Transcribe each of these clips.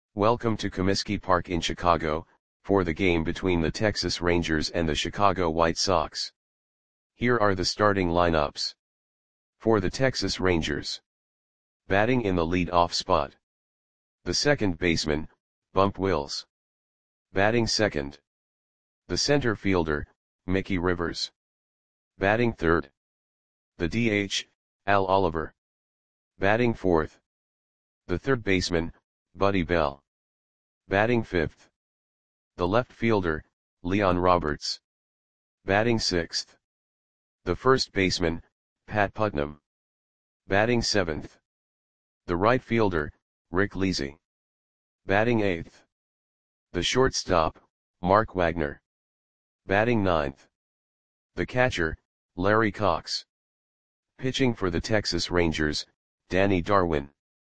Welcome to Comiskey Park in Chicago, for the game between the Texas Rangers and the Chicago White Sox. Here are the starting lineups. For the Texas Rangers. Batting in the lead-off spot. The second baseman, Bump Wills. Batting second. The center fielder, Mickey Rivers. Batting third. The DH, Al Oliver. Batting fourth. The third baseman, Buddy Bell. Batting fifth. The left fielder, Leon Roberts. Batting sixth. The first baseman, Pat Putnam. Batting seventh. The right fielder, Rick Leasy. Batting eighth. The shortstop, Mark Wagner. Batting ninth. The catcher, Larry Cox. Pitching for the Texas Rangers, Danny Darwin.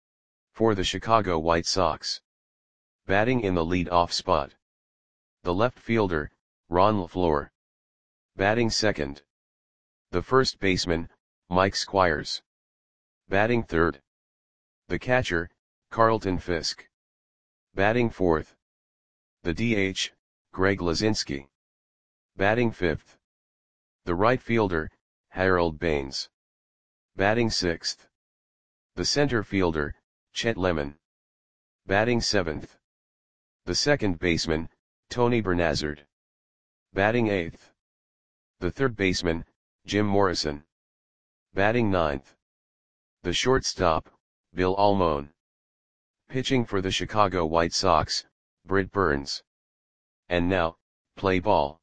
For the Chicago White Sox. Batting in the lead-off spot. The left fielder, Ron LaFleur. Batting second. The first baseman, Mike Squires. Batting third. The catcher, Carlton Fisk. Batting fourth. The DH, Greg Luzinski. Batting fifth. The right fielder, Harold Baines. Batting sixth. The center fielder, Chet Lemon. Batting seventh. The second baseman, Tony Bernazard. Batting eighth. The third baseman, Jim Morrison. Batting ninth. The shortstop, Bill Almon. Pitching for the Chicago White Sox, Britt Burns. And now, play ball.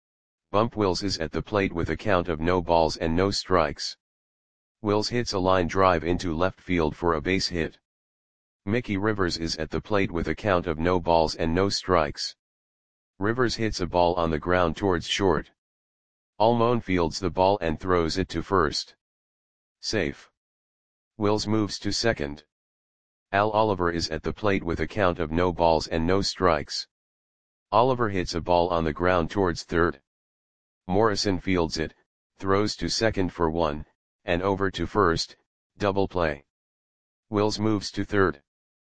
Bump Wills is at the plate with a count of no balls and no strikes. Wills hits a line drive into left field for a base hit. Mickey Rivers is at the plate with a count of no balls and no strikes. Rivers hits a ball on the ground towards short. Almon fields the ball and throws it to first. Safe. Wills moves to second. Al Oliver is at the plate with a count of no balls and no strikes. Oliver hits a ball on the ground towards third. Morrison fields it, throws to second for one, and over to first, double play. Wills moves to third.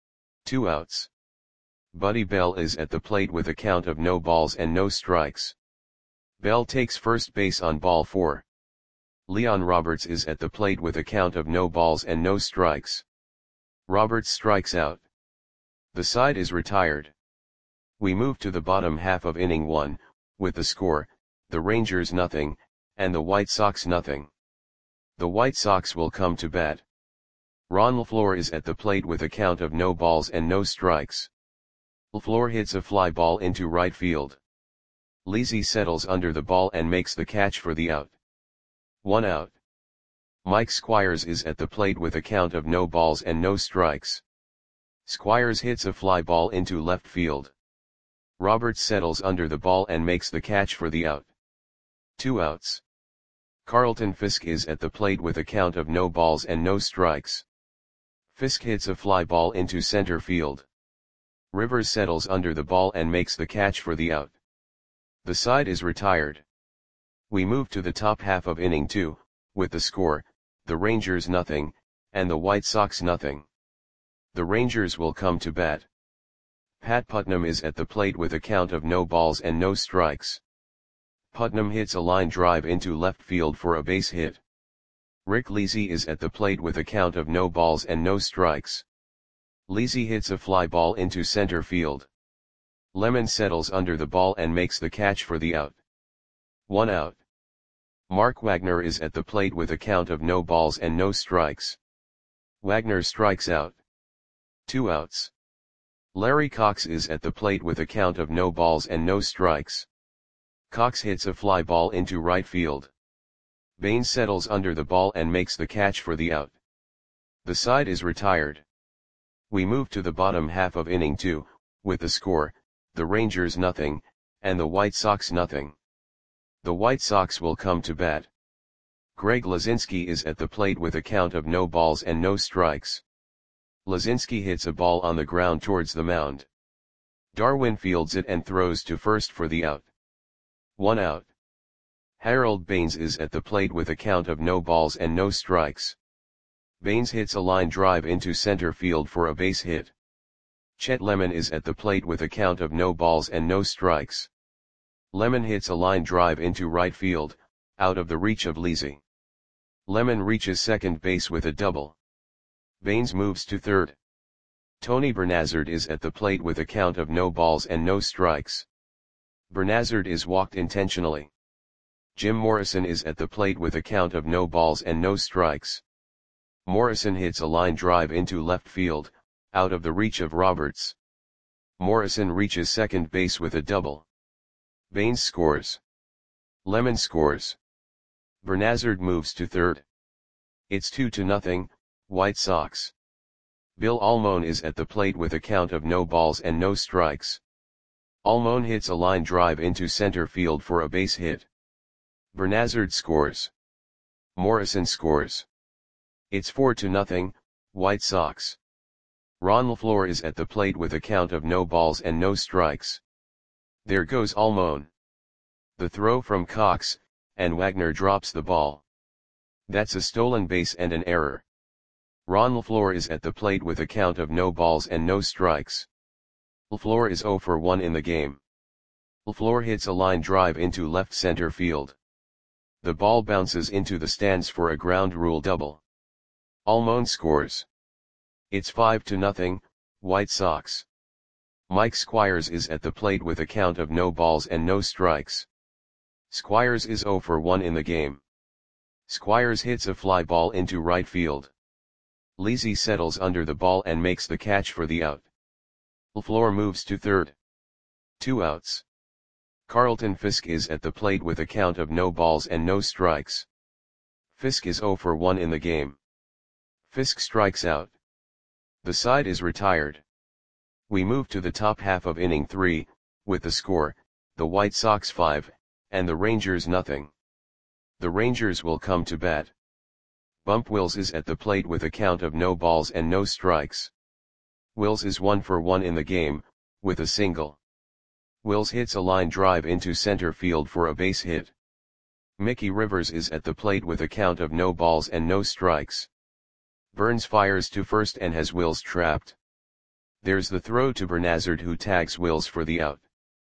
2 outs. Buddy Bell is at the plate with a count of no balls and no strikes. Bell takes first base on ball 4. Leon Roberts is at the plate with a count of no balls and no strikes. Roberts strikes out. The side is retired. We move to the bottom half of inning 1, with the score, the Rangers 0, and the White Sox 0. The White Sox will come to bat. Ron LaFleur is at the plate with a count of no balls and no strikes. LaFleur hits a fly ball into right field. Leasy settles under the ball and makes the catch for the out. 1 out. Mike Squires is at the plate with a count of no balls and no strikes. Squires hits a fly ball into left field. Roberts settles under the ball and makes the catch for the out. 2 outs. Carlton Fisk is at the plate with a count of no balls and no strikes. Fisk hits a fly ball into center field. Rivers settles under the ball and makes the catch for the out. The side is retired. We move to the top half of inning 2, with the score, the Rangers 0, and the White Sox 0. The Rangers will come to bat. Pat Putnam is at the plate with a count of no balls and no strikes. Putnam hits a line drive into left field for a base hit. Rick Leasy is at the plate with a count of no balls and no strikes. Leasy hits a fly ball into center field. Lemon settles under the ball and makes the catch for the out. 1 out. Mark Wagner is at the plate with a count of no balls and no strikes. Wagner strikes out. 2 outs. Larry Cox is at the plate with a count of no balls and no strikes. Cox hits a fly ball into right field. Baines settles under the ball and makes the catch for the out. The side is retired. We move to the bottom half of inning 2, with the score, the Rangers 0, and the White Sox 0. The White Sox will come to bat. Greg Luzinski is at the plate with a count of no balls and no strikes. Luzinski hits a ball on the ground towards the mound. Darwin fields it and throws to first for the out. 1 out. Harold Baines is at the plate with a count of no balls and no strikes. Baines hits a line drive into center field for a base hit. Chet Lemon is at the plate with a count of no balls and no strikes. Lemon hits a line drive into right field, out of the reach of Leasy. Lemon reaches second base with a double. Baines moves to third. Tony Bernazard is at the plate with a count of no balls and no strikes. Bernazard is walked intentionally. Jim Morrison is at the plate with a count of no balls and no strikes. Morrison hits a line drive into left field, out of the reach of Roberts. Morrison reaches second base with a double. Baines scores. Lemon scores. Bernazard moves to third. It's 2-0, White Sox. Bill Almon is at the plate with a count of no balls and no strikes. Almon hits a line drive into center field for a base hit. Bernazard scores. Morrison scores. It's 4-0, White Sox. Ron LaFleur is at the plate with a count of no balls and no strikes. There goes Almon. The throw from Cox, and Wagner drops the ball. That's a stolen base and an error. Ron LaFleur is at the plate with a count of no balls and no strikes. LaFleur is 0 for 1 in the game. LaFleur hits a line drive into left center field. The ball bounces into the stands for a ground rule double. Almon scores. It's 5-0, White Sox. Mike Squires is at the plate with a count of no balls and no strikes. Squires is 0 for 1 in the game. Squires hits a fly ball into right field. Leasy settles under the ball and makes the catch for the out. LaFleur moves to third. 2 outs. Carlton Fisk is at the plate with a count of no balls and no strikes. Fisk is 0 for 1 in the game. Fisk strikes out. The side is retired. We move to the top half of inning 3, with the score, the White Sox 5, and the Rangers nothing. The Rangers will come to bat. Bump Wills is at the plate with a count of no balls and no strikes. Wills is 1 for 1 in the game, with a single. Wills hits a line drive into center field for a base hit. Mickey Rivers is at the plate with a count of no balls and no strikes. Burns fires to first and has Wills trapped. There's the throw to Bernazard, who tags Wills for the out.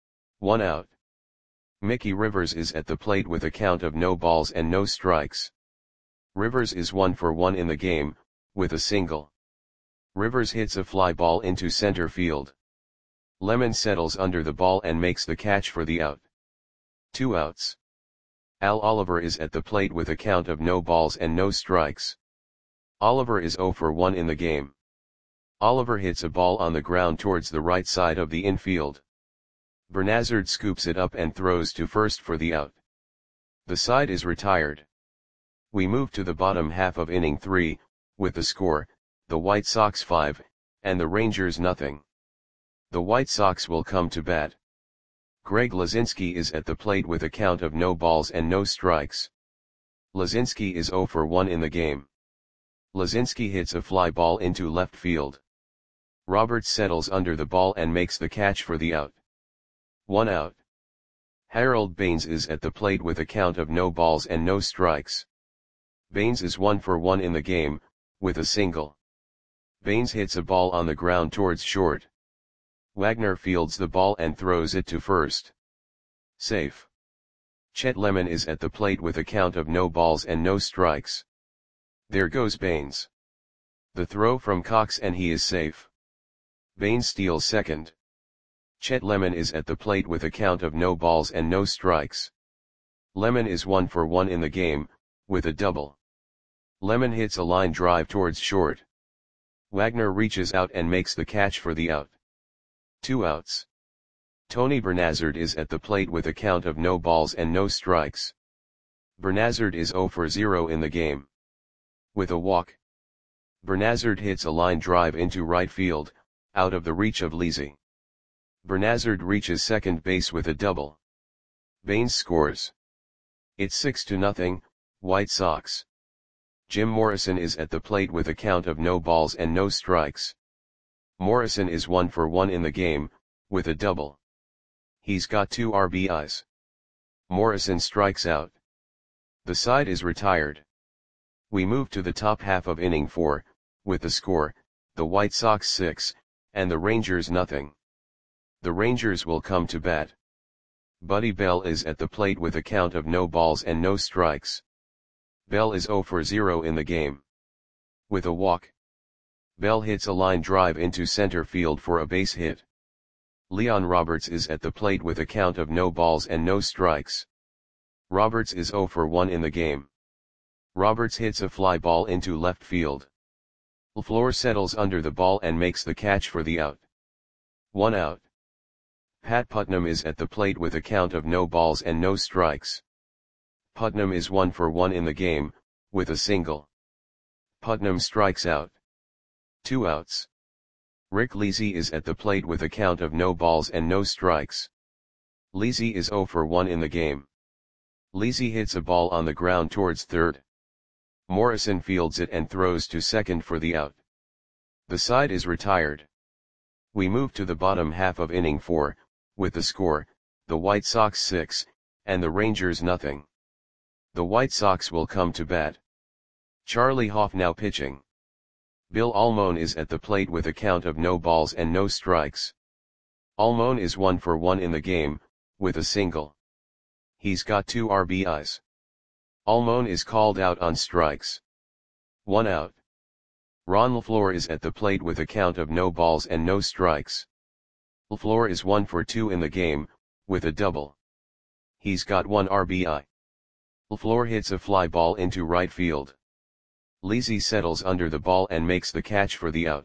1 out. Mickey Rivers is at the plate with a count of no balls and no strikes. Rivers is 1 for 1 in the game, with a single. Rivers hits a fly ball into center field. Lemon settles under the ball and makes the catch for the out. 2 outs. Al Oliver is at the plate with a count of no balls and no strikes. Oliver is 0 for 1 in the game. Oliver hits a ball on the ground towards the right side of the infield. Bernazard scoops it up and throws to first for the out. The side is retired. We move to the bottom half of inning 3, with the score, the White Sox 5, and the Rangers nothing. The White Sox will come to bat. Greg Lazinski is at the plate with a count of no balls and no strikes. Lazinski is 0 for 1 in the game. Lazinski hits a fly ball into left field. Roberts settles under the ball and makes the catch for the out. 1 out. Harold Baines is at the plate with a count of no balls and no strikes. Baines is 1 for 1 in the game, with a single. Baines hits a ball on the ground towards short. Wagner fields the ball and throws it to first. Safe. Chet Lemon is at the plate with a count of no balls and no strikes. There goes Baines. The throw from Cox and he is safe. Baines steals second. Chet Lemon is at the plate with a count of no balls and no strikes. Lemon is 1 for 1 in the game, with a double. Lemon hits a line drive towards short. Wagner reaches out and makes the catch for the out. 2 outs. Tony Bernazard is at the plate with a count of no balls and no strikes. Bernazard is 0 for 0 in the game. With a walk. Bernazard hits a line drive into right field, out of the reach of Leasy. Bernazard reaches second base with a double. Baines scores. It's 6-0, White Sox. Jim Morrison is at the plate with a count of no balls and no strikes. Morrison is 1 for 1 in the game, with a double. He's got 2 RBIs. Morrison strikes out. The side is retired. We move to the top half of inning 4, with the score, the White Sox 6, and the Rangers nothing. The Rangers will come to bat. Buddy Bell is at the plate with a count of no balls and no strikes. Bell is 0 for 0 in the game. With a walk, Bell hits a line drive into center field for a base hit. Leon Roberts is at the plate with a count of no balls and no strikes. Roberts is 0 for 1 in the game. Roberts hits a fly ball into left field. LaFleur settles under the ball and makes the catch for the out. 1 out. Pat Putnam is at the plate with a count of no balls and no strikes. Putnam is 1 for 1 in the game, with a single. Putnam strikes out. 2 outs. Rick Leasy is at the plate with a count of no balls and no strikes. Leasy is 0 for 1 in the game. Leasy hits a ball on the ground towards third. Morrison fields it and throws to second for the out. The side is retired. We move to the bottom half of inning 4, with the score, the White Sox 6, and the Rangers nothing. The White Sox will come to bat. Charlie Hoff now pitching. Bill Almon is at the plate with a count of no balls and no strikes. Almon is 1 for 1 in the game, with a single. He's got 2 RBIs. Almon is called out on strikes. 1 out. Ron LaFleur is at the plate with a count of no balls and no strikes. LaFleur is 1 for 2 in the game, with a double. He's got 1 RBI. LaFleur hits a fly ball into right field. Leasy settles under the ball and makes the catch for the out.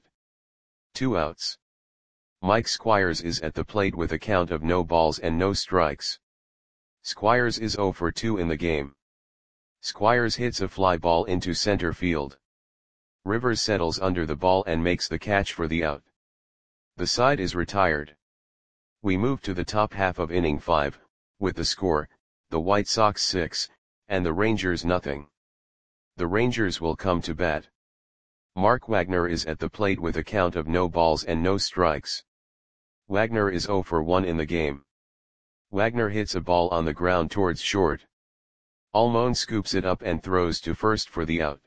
2 outs. Mike Squires is at the plate with a count of no balls and no strikes. Squires is 0 for 2 in the game. Squires hits a fly ball into center field. Rivers settles under the ball and makes the catch for the out. The side is retired. We move to the top half of inning 5, with the score, the White Sox 6, and the Rangers nothing. The Rangers will come to bat. Mark Wagner is at the plate with a count of no balls and no strikes. Wagner is 0 for 1 in the game. Wagner hits a ball on the ground towards short. Almon scoops it up and throws to first for the out.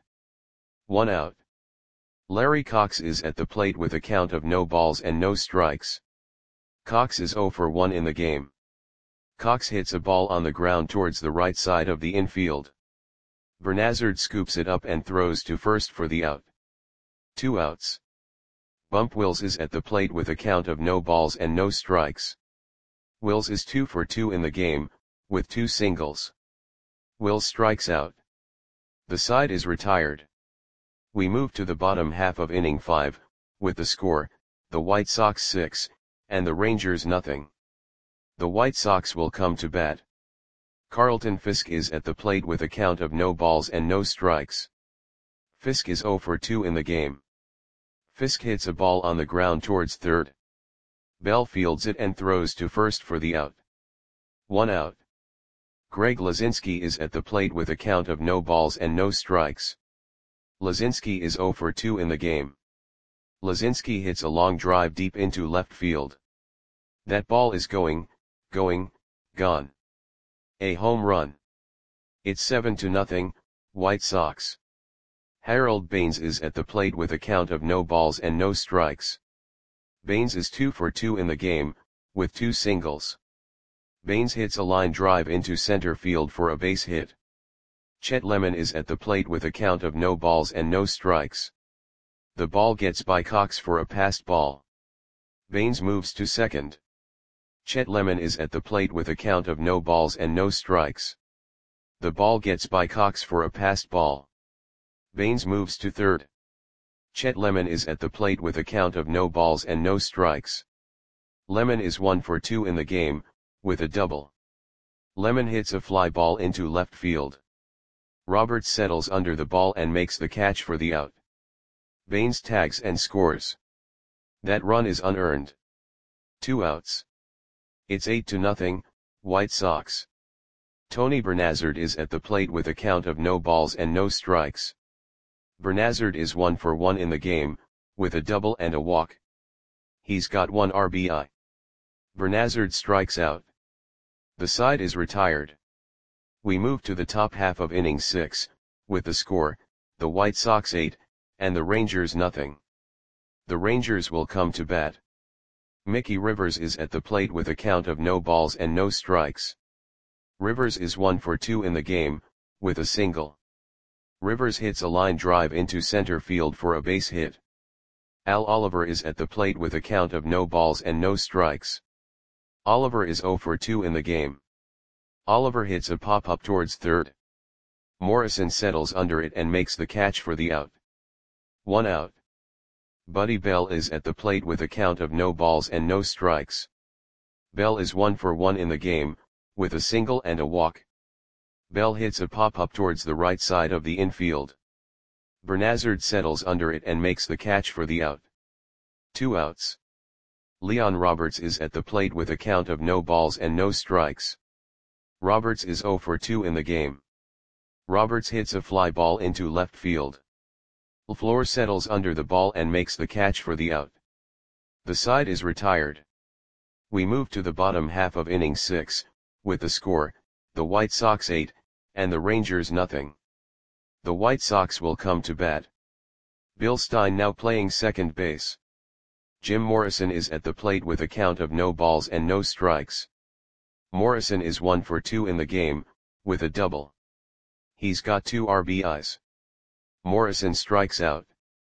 1 out. Larry Cox is at the plate with a count of no balls and no strikes. Cox is 0 for 1 in the game. Cox hits a ball on the ground towards the right side of the infield. Bernazard scoops it up and throws to first for the out. 2 outs. Bump Wills is at the plate with a count of no balls and no strikes. Wills is 2 for 2 in the game, with 2 singles. Wills strikes out. The side is retired. We move to the bottom half of inning 5, with the score, the White Sox 6, and the Rangers nothing. The White Sox will come to bat. Carlton Fisk is at the plate with a count of no balls and no strikes. Fisk is 0 for 2 in the game. Fisk hits a ball on the ground towards third. Bell fields it and throws to first for the out. 1 out. Greg Lazinski is at the plate with a count of no balls and no strikes. Lazinski is 0 for 2 in the game. Lazinski hits a long drive deep into left field. That ball is gone. A home run. It's 7-0, White Sox. Harold Baines is at the plate with a count of no balls and no strikes. Baines is 2 for 2 in the game, with 2 singles. Baines hits a line drive into center field for a base hit. Chet Lemon is at the plate with a count of no balls and no strikes. The ball gets by Cox for a passed ball. Baines moves to second. Chet Lemon is at the plate with a count of no balls and no strikes. The ball gets by Cox for a passed ball. Baines moves to third. Chet Lemon is at the plate with a count of no balls and no strikes. Lemon is 1 for 2 in the game, with a double. Lemon hits a fly ball into left field. Roberts settles under the ball and makes the catch for the out. Baines tags and scores. That run is unearned. 2 outs. It's 8-0, White Sox. Tony Bernazard is at the plate with a count of no balls and no strikes. Bernazard is 1 for 1 in the game, with a double and a walk. He's got 1 RBI. Bernazard strikes out. The side is retired. We move to the top half of inning 6, with the score, the White Sox 8, and the Rangers nothing. The Rangers will come to bat. Mickey Rivers is at the plate with a count of no balls and no strikes. Rivers is 1 for 2 in the game, with a single. Rivers hits a line drive into center field for a base hit. Al Oliver is at the plate with a count of no balls and no strikes. Oliver is 0 for 2 in the game. Oliver hits a pop-up towards third. Morrison settles under it and makes the catch for the out. 1 out. Buddy Bell is at the plate with a count of no balls and no strikes. Bell is 1 for 1 in the game, with a single and a walk. Bell hits a pop-up towards the right side of the infield. Bernazard settles under it and makes the catch for the out. 2 outs. Leon Roberts is at the plate with a count of no balls and no strikes. Roberts is 0 for 2 in the game. Roberts hits a fly ball into left field. LaFleur settles under the ball and makes the catch for the out. The side is retired. We move to the bottom half of inning 6, with the score, the White Sox 8, and the Rangers nothing. The White Sox will come to bat. Bill Stein now playing second base. Jim Morrison is at the plate with a count of no balls and no strikes. Morrison is 1 for 2 in the game, with a double. He's got 2 RBIs. Morrison strikes out.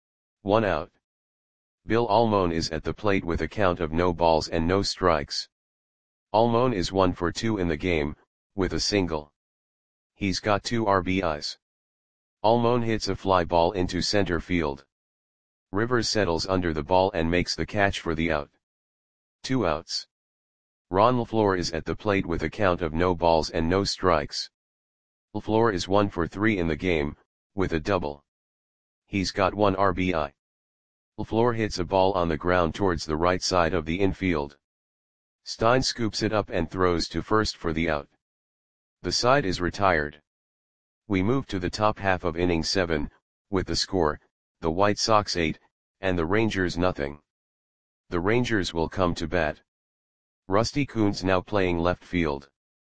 1 out. Bill Almon is at the plate with a count of no balls and no strikes. Almon is 1 for 2 in the game, with a single. He's got 2 RBIs. Almon hits a fly ball into center field. Rivers settles under the ball and makes the catch for the out. 2 outs. Ron LaFleur is at the plate with a count of no balls and no strikes. LaFleur is 1 for 3 in the game, with a double. He's got 1 RBI. LaFleur hits a ball on the ground towards the right side of the infield. Stein scoops it up and throws to first for the out. The side is retired. We move to the top half of inning 7, with the score, the White Sox 8, and the Rangers nothing. The Rangers will come to bat. Rusty Kuntz now playing left field.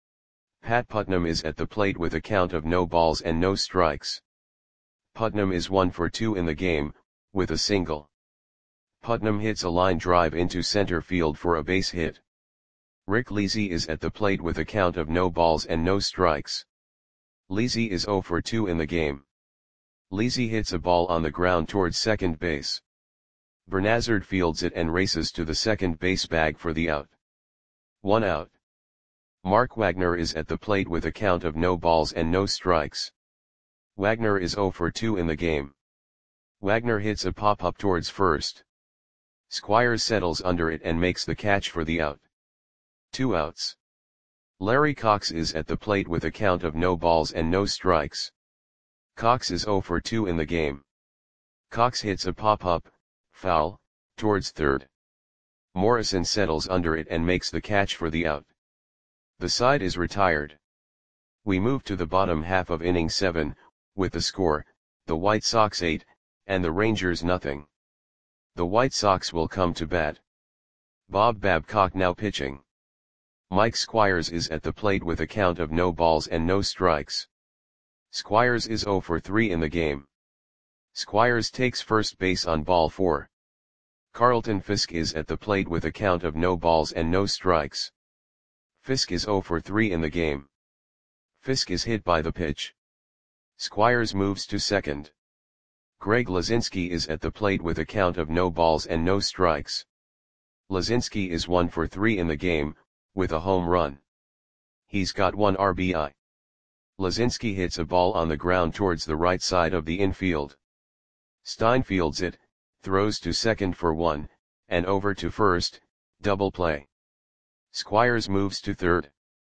Pat Putnam is at the plate with a count of no balls and no strikes. Putnam is 1 for 2 in the game, with a single. Putnam hits a line drive into center field for a base hit. Rick Leasy is at the plate with a count of no balls and no strikes. Leasy is 0 for 2 in the game. Leasy hits a ball on the ground towards second base. Bernazard fields it and races to the second base bag for the out. 1 out. Mark Wagner is at the plate with a count of no balls and no strikes. Wagner is 0 for 2 in the game. Wagner hits a pop-up towards first. Squires settles under it and makes the catch for the out. 2 outs. Larry Cox is at the plate with a count of no balls and no strikes. Cox is 0 for 2 in the game. Cox hits a pop-up, foul, towards third. Morrison settles under it and makes the catch for the out. The side is retired. We move to the bottom half of inning 7, with the score, the White Sox 8, and the Rangers nothing. The White Sox will come to bat. Bob Babcock now pitching. Mike Squires is at the plate with a count of no balls and no strikes. Squires is 0 for 3 in the game. Squires takes first base on ball 4. Carlton Fisk is at the plate with a count of no balls and no strikes. Fisk is 0 for 3 in the game. Fisk is hit by the pitch. Squires moves to second. Greg Lazinski is at the plate with a count of no balls and no strikes. Lazinski is 1 for 3 in the game, with a home run. He's got 1 RBI. Lazinski hits a ball on the ground towards the right side of the infield. Stein fields it, throws to second for 1, and over to first, double play. Squires moves to third.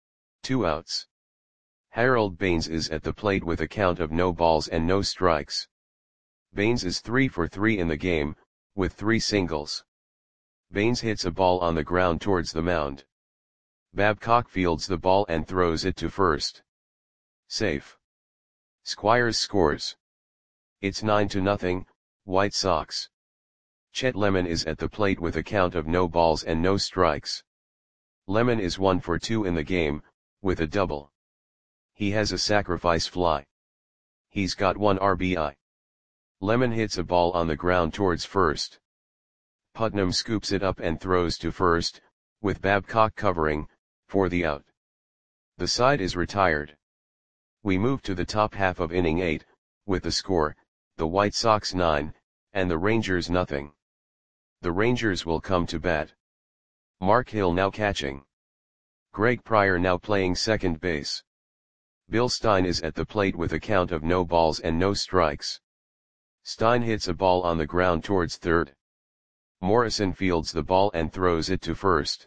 2 outs. Harold Baines is at the plate with a count of no balls and no strikes. Baines is 3 for 3 in the game, with 3 singles. Baines hits a ball on the ground towards the mound. Babcock fields the ball and throws it to first. Safe. Squires scores. It's 9-0, White Sox. Chet Lemon is at the plate with a count of no balls and no strikes. Lemon is 1 for 2 in the game, with a double. He has a sacrifice fly. He's got 1 RBI. Lemon hits a ball on the ground towards first. Putnam scoops it up and throws to first, with Babcock covering, for the out. The side is retired. We move to the top half of inning 8, with the score, the White Sox 9, and the Rangers nothing. The Rangers will come to bat. Mark Hill now catching. Greg Pryor now playing second base. Bill Stein is at the plate with a count of no balls and no strikes. Stein hits a ball on the ground towards third. Morrison fields the ball and throws it to first.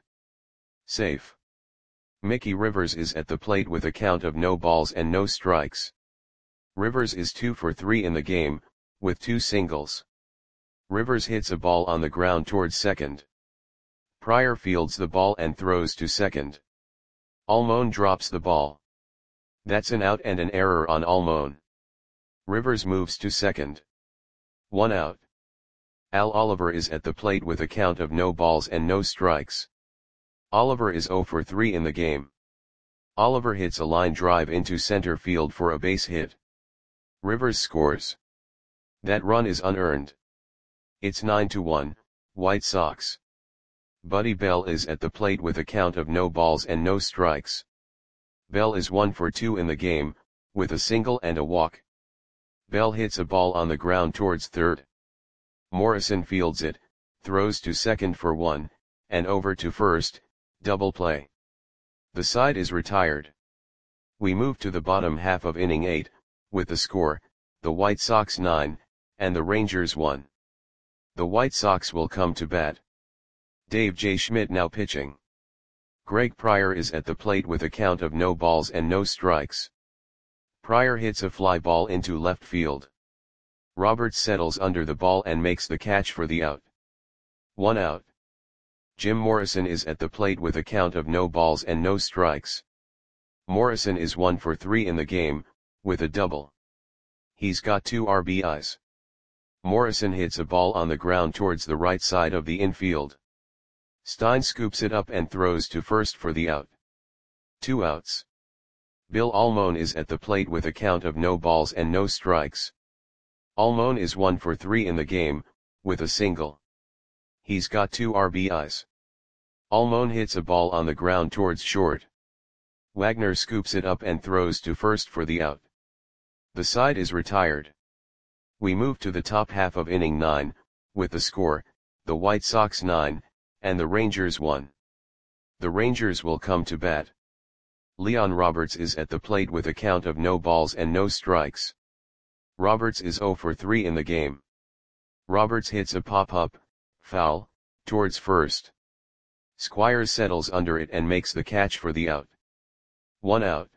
Safe. Mickey Rivers is at the plate with a count of no balls and no strikes. Rivers is 2 for 3 in the game, with 2 singles. Rivers hits a ball on the ground towards second. Pryor fields the ball and throws to second. Almon drops the ball. That's an out and an error on Almon. Rivers moves to second. 1 out. Al Oliver is at the plate with a count of no balls and no strikes. Oliver is 0 for 3 in the game. Oliver hits a line drive into center field for a base hit. Rivers scores. That run is unearned. It's 9-1, White Sox. Buddy Bell is at the plate with a count of no balls and no strikes. Bell is 1 for 2 in the game, with a single and a walk. Bell hits a ball on the ground towards third. Morrison fields it, throws to second for 1, and over to first, double play. The side is retired. We move to the bottom half of inning 8, with the score, the White Sox 9, and the Rangers 1. The White Sox will come to bat. Dave J. Schmidt now pitching. Greg Pryor is at the plate with a count of no balls and no strikes. Pryor hits a fly ball into left field. Roberts settles under the ball and makes the catch for the out. 1 out. Jim Morrison is at the plate with a count of no balls and no strikes. Morrison is 1 for 3 in the game, with a double. He's got 2 RBIs. Morrison hits a ball on the ground towards the right side of the infield. Stein scoops it up and throws to first for the out. 2 outs. Bill Almon is at the plate with a count of no balls and no strikes. Almon is 1 for 3 in the game, with a single. He's got 2 RBIs. Almon hits a ball on the ground towards short. Wagner scoops it up and throws to first for the out. The side is retired. We move to the top half of inning 9, with the score, the White Sox 9, and the Rangers 1. The Rangers will come to bat. Leon Roberts is at the plate with a count of no balls and no strikes. Roberts is 0 for 3 in the game. Roberts hits a pop-up, foul, towards first. Squires settles under it and makes the catch for the out. 1 out.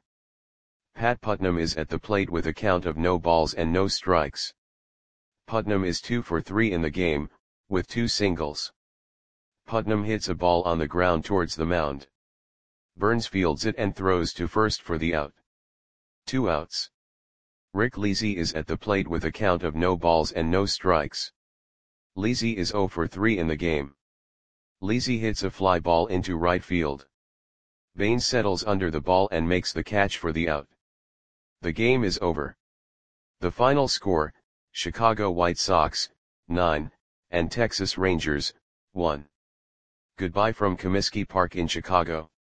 Pat Putnam is at the plate with a count of no balls and no strikes. Putnam is 2 for 3 in the game, with 2 singles. Putnam hits a ball on the ground towards the mound. Burns fields it and throws to first for the out. 2 outs. Rick Leasy is at the plate with a count of no balls and no strikes. Leasy is 0 for 3 in the game. Leasy hits a fly ball into right field. Baines settles under the ball and makes the catch for the out. The game is over. The final score, Chicago White Sox, 9, and Texas Rangers, 1. Goodbye from Comiskey Park in Chicago.